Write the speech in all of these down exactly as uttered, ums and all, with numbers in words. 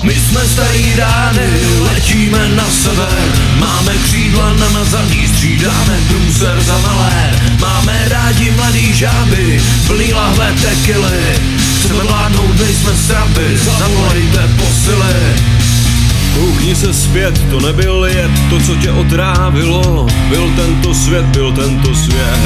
My jsme starý rány, letíme na sever. Máme křídla namazaný, střídáme průser za malér. Máme rádi mladý žáby, plný lahve tekily. Chceme vládnout, nejsme strapy, zavolejte posily. Koukni se zpět, to nebyl jed, to co tě otrávilo. Byl tento svět, byl tento svět.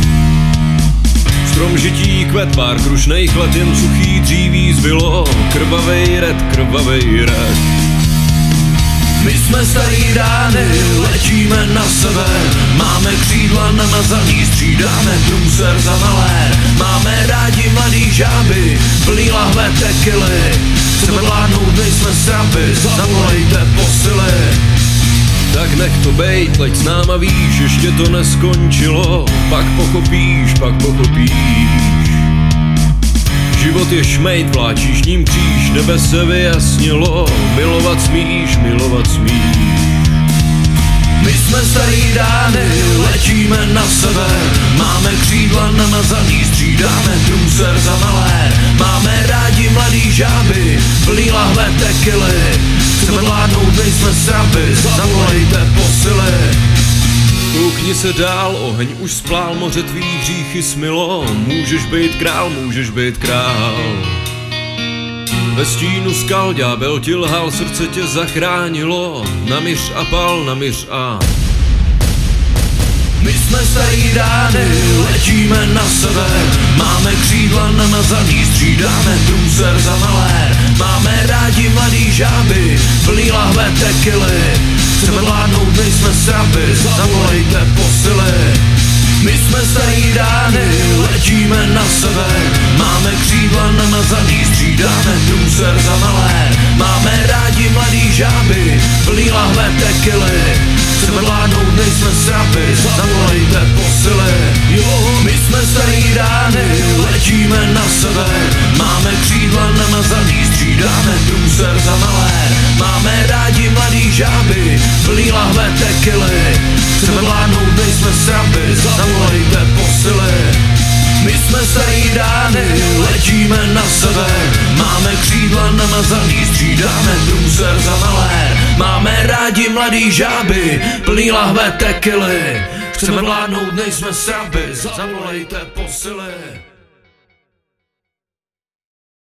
Strom žití kvet, pár krušných let, jen suchý dříví zbylo. Krvavej red, krvavej red. My jsme starý rány, letíme na sever. Máme křídla namazaný, střídáme průser za malér. Máme rádi mladý žáby, plný lahve tekily. Chceme vládnout, nejsme strapy, zavolejte posily. Tak nech to bejt, leď s náma víš, ještě to neskončilo. Pak pochopíš, pak pochopíš. Život je šmejt, vláčíš ním kříž, nebe se vyjasnilo. Milovat smíš, milovat smíš. My jsme starý rány, letíme na sever. Máme křídla namazaný, střídáme průser za malér. Máme rádi mladý žáby, plný lahve tekily. Chceme vládnout, nejsme strapy, zavolejte posily. Koukni se dál, oheň už splál, moře tvý hříchy smilo. Můžeš být král, můžeš být král. Ve stínu skal ďábel ti lhal, srdce tě zachránilo. Namíř a pal, namíř a... My jsme starý rány, letíme na sever. Máme křídla namazaný, střídáme průser za malér. Máme rádi mladý žáby, plný lahve tekily. Chceme vládnout, nejsme strapy, zavolejte posily. My jsme starý rány, letíme na sever. Máme křídla namazaný, střídáme průser za malér. Máme rádi mladý žáby, plný lahve tekily. Chceme vládnout, nejsme strapy, zavolejte posily. Jo, my jsme starý rány, letíme na sever. Máme křídla namazaný, střídáme průser za malér. Máme rádi mladý žáby, plný lahve tekily. Chceme vládnout, nejsme strapy, zavolejte posily. My jsme starý rány, letíme na sever. Máme křídla namazaný, střídáme průser za malér. Máme rádi mladý žáby, plný lahve tekily. Chceme vládnout, nejsme strapy, zavolejte posily.